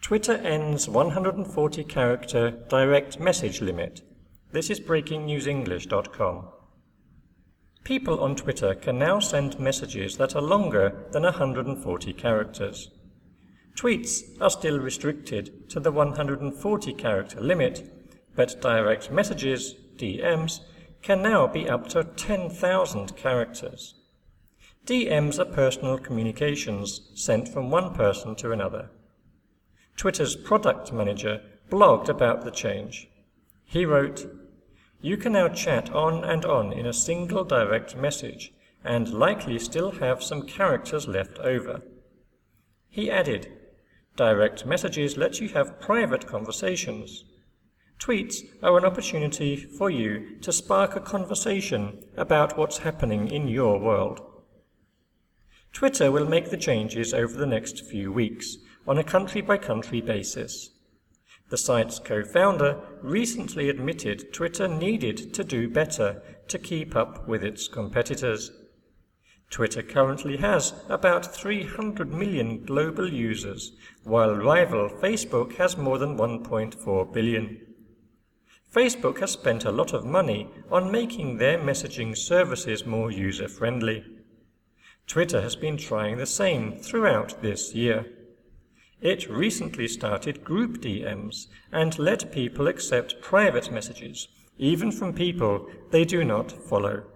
Twitter ends 140-character direct message limit. This is breakingnewsenglish.com. People on Twitter can now send messages that are longer than 140 characters. Tweets are still restricted to the 140-character limit, but direct messages, DMs, can now be up to 10,000 characters. DMs are personal communications sent from one person to another. Twitter's product manager blogged about the change. He wrote, "You can now chat on and on in a single direct message and likely still have some characters left over." He added, "Direct messages let you have private conversations. Tweets are an opportunity for you to spark a conversation about what's happening in your world." Twitter will make the changes over the next few weeks on a country-by-country basis. The site's co-founder recently admitted Twitter needed to do better to keep up with its competitors. Twitter currently has about 300 million global users, while rival Facebook has more than 1.4 billion. Facebook has spent a lot of money on making their messaging services more user-friendly. Twitter has been trying the same throughout this year. It recently started group DMs and let people accept private messages, even from people they do not follow.